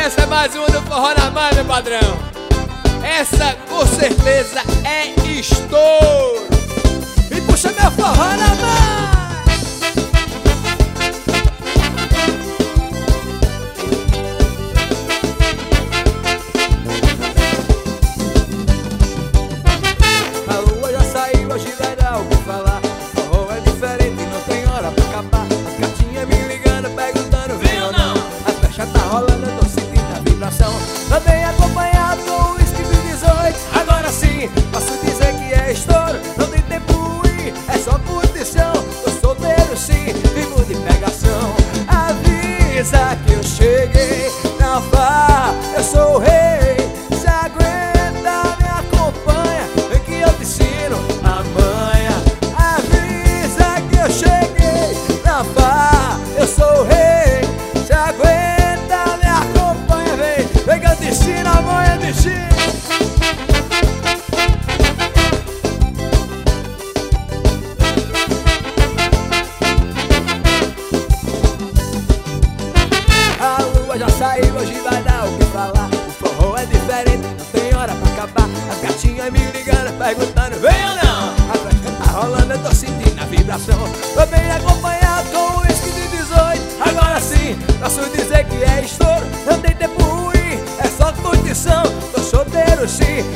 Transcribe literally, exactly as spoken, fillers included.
Essa é mais uma do Forró na Mãe, meu padrão. Essa com certeza é estouro. E puxa meu forró na mão. A lua já saiu, hoje vai dar o que falar. O forró é diferente, não tem hora pra acabar. As gatinhas me ligando, perguntando vem ou não. A festa tá rolando, eu tô sentindo a vibração. Também acompanhado com o whisky do dezoito. Agora sim, posso dizer que é estouro. Não tem tempo ruim, é só curtição. Tô solteiro sim, vivo de pegação. Avisa que eu cheguei na farra, eu sou o rei. Se aguenta, me acompanha, vem que eu te ensino a manha. Avisa que eu cheguei na farra, eu sou o rei. Se aguenta, me acompanha, vem, vem que eu te ensino a manha de Chico. A lua já saiu, hoje vai dar o que falar. O forró é diferente, não tem hora pra acabar. As gatinhas me ligando, perguntando vem ou não. A festa tá rolando, eu tô sentindo a vibração. Tô bem acompanhado com o whisky de dezoito. Agora sim, posso dizer que é estouro. Não tem tempo ruim, é só curtição. Tô solteiro sim,